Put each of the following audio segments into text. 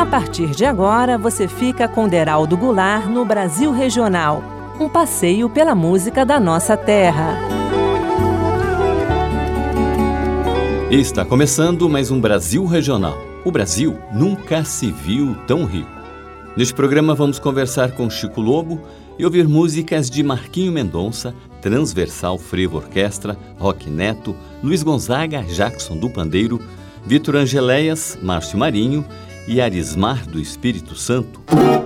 A partir de agora, você fica com Deraldo Goulart no Brasil Regional, um passeio pela música da nossa terra. Está começando mais um Brasil Regional. O Brasil nunca se viu tão rico. Neste programa vamos conversar com Chico Lobo e ouvir músicas de Marquinho Mendonça, Transversal Frevo Orquestra, Roque Neto, Luiz Gonzaga, Jackson do Pandeiro, Vitor Angeléias, Márcio Marinho e Arismar do Espírito Santo.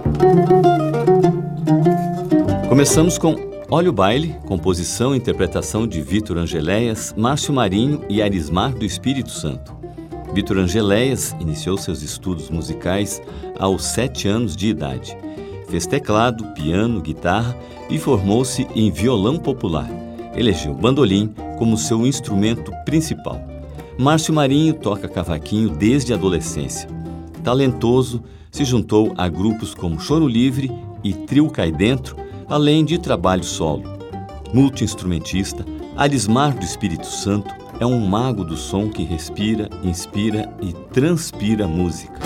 Começamos com Olha o Baile, composição e interpretação de Vitor Angeléias, Márcio Marinho e Arismar do Espírito Santo. Vitor Angeléias iniciou seus estudos musicais aos 7 anos de idade. Fez teclado, piano, guitarra e formou-se em violão popular. Elegeu bandolim como seu instrumento principal. Márcio Marinho toca cavaquinho desde a adolescência. Talentoso, se juntou a grupos como Choro Livre e Trio Cai Dentro, além de trabalho solo. Multi-instrumentista, Arismar do Espírito Santo é um mago do som que respira, inspira e transpira música.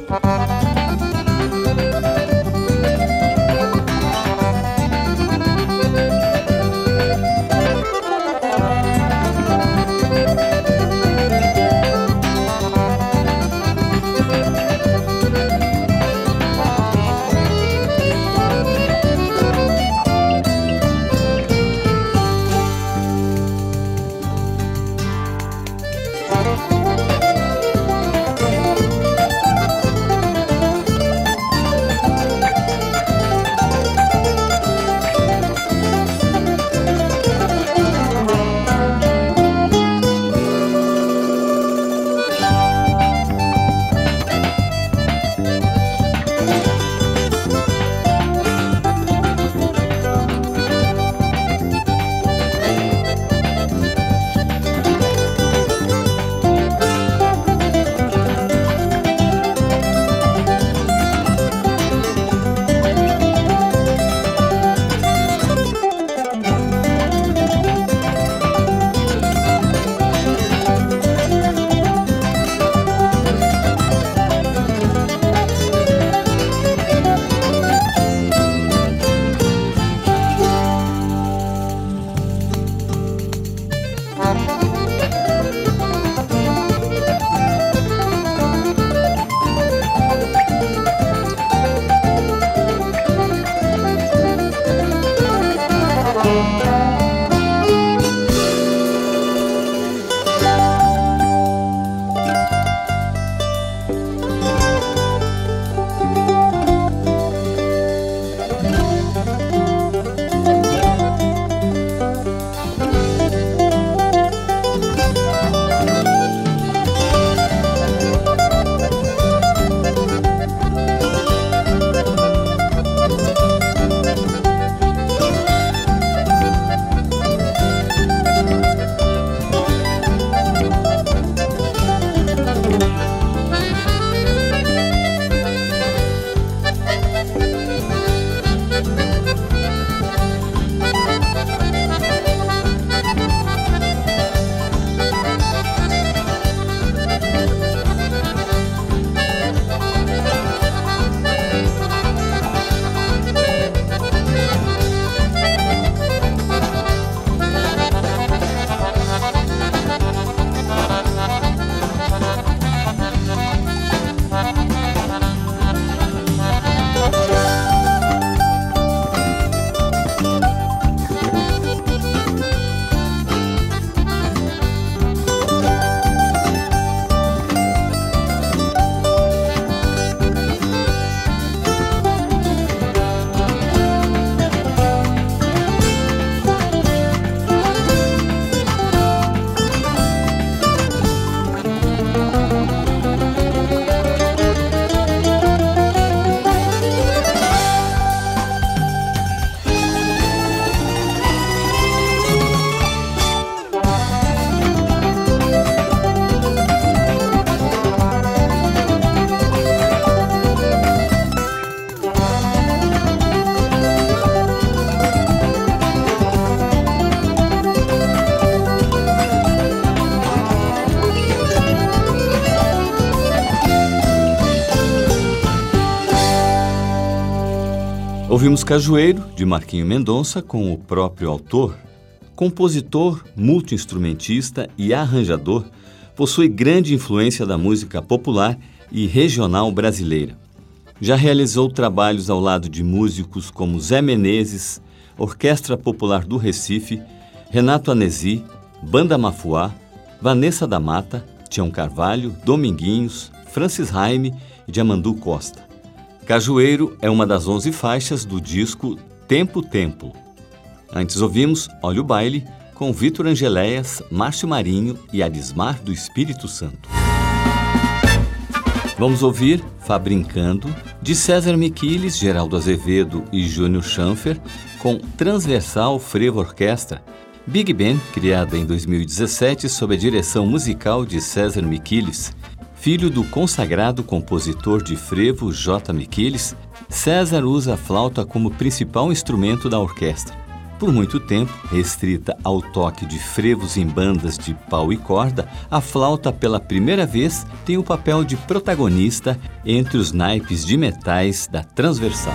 Ouvimos Cajueiro, de Marquinho Mendonça, com o próprio autor. Compositor, multi-instrumentista e arranjador, possui grande influência da música popular e regional brasileira. Já realizou trabalhos ao lado de músicos como Zé Menezes, Orquestra Popular do Recife, Renato Anesi, Banda Mafuá, Vanessa da Mata, Tião Carvalho, Dominguinhos, Francis Raime e Diamandu Costa. Cajueiro é uma das 11 faixas do disco Tempo Templo. Antes ouvimos Olha o Baile, com Vitor Angeléias, Márcio Marinho e Arismar do Espírito Santo. Vamos ouvir Fabrincando, de César Miquiles, Geraldo Azevedo e Júnior Schanfer, com Transversal Frevo Orquestra, Big Band, criada em 2017 sob a direção musical de César Miquiles. Filho do consagrado compositor de frevo J. Miquiles, César usa a flauta como principal instrumento da orquestra. Por muito tempo, restrita ao toque de frevos em bandas de pau e corda, a flauta pela primeira vez tem o papel de protagonista entre os naipes de metais da transversal.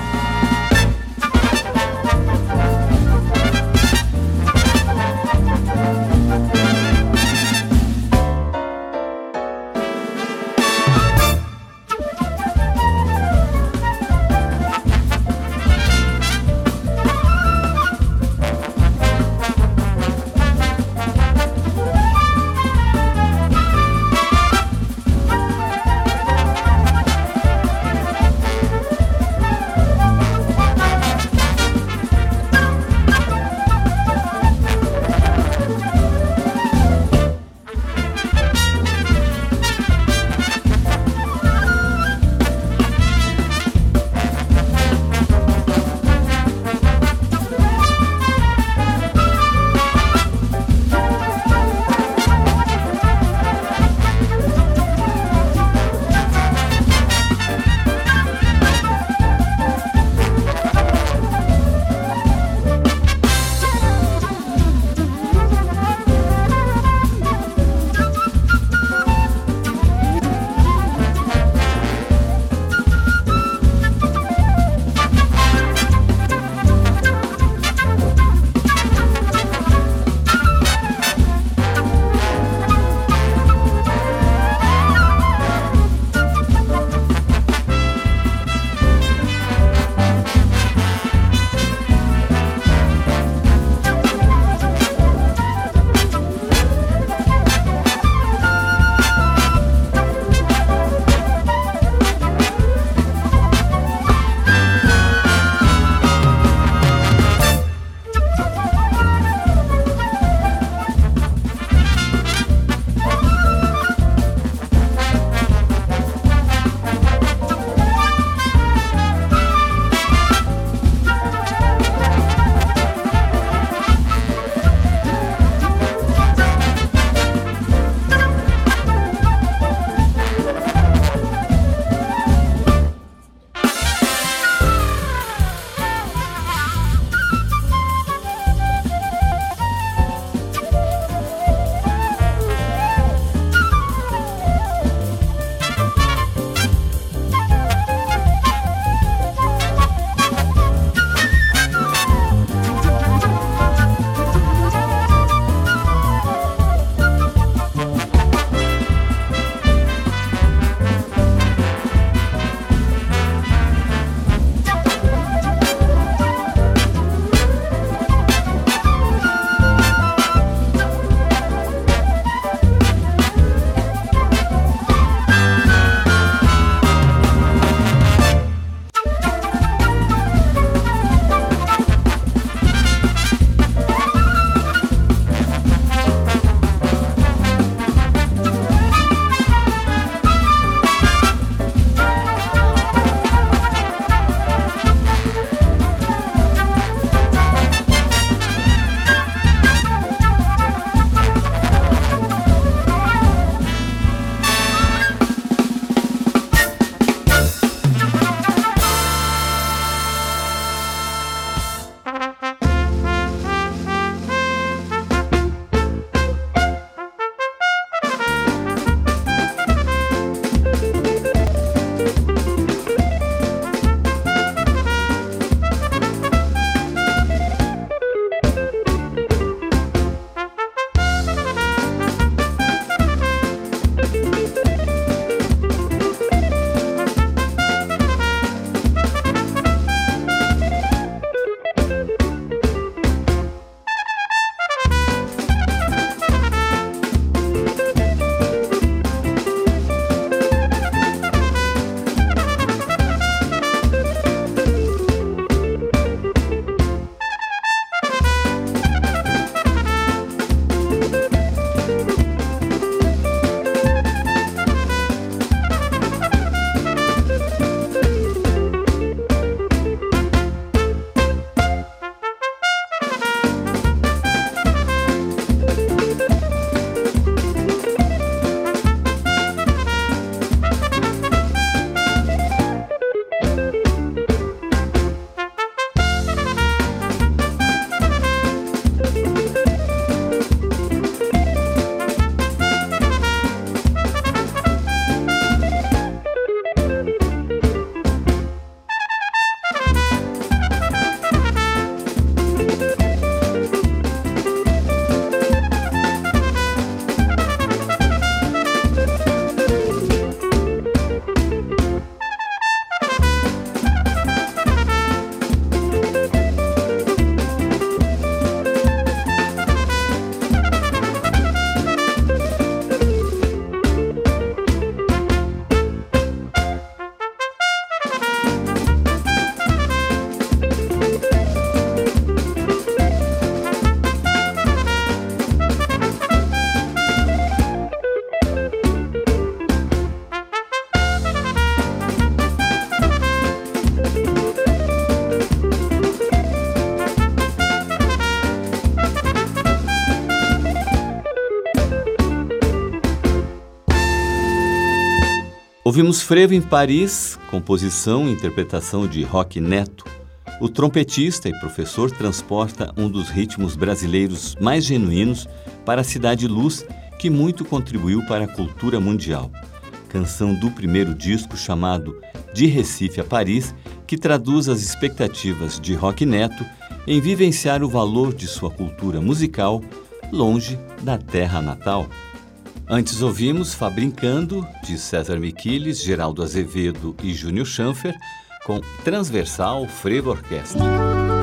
Ouvimos Frevo em Paris, composição e interpretação de Roque Neto. O trompetista e professor transporta um dos ritmos brasileiros mais genuínos para a Cidade Luz, que muito contribuiu para a cultura mundial. Canção do primeiro disco chamado De Recife a Paris, que traduz as expectativas de Roque Neto em vivenciar o valor de sua cultura musical longe da terra natal. Antes ouvimos Fabrincando, de César Miquiles, Geraldo Azevedo e Júnior Schanfer, com Transversal Frevo Orquestra.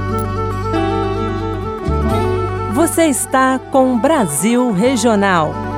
Você está com Brasil Regional.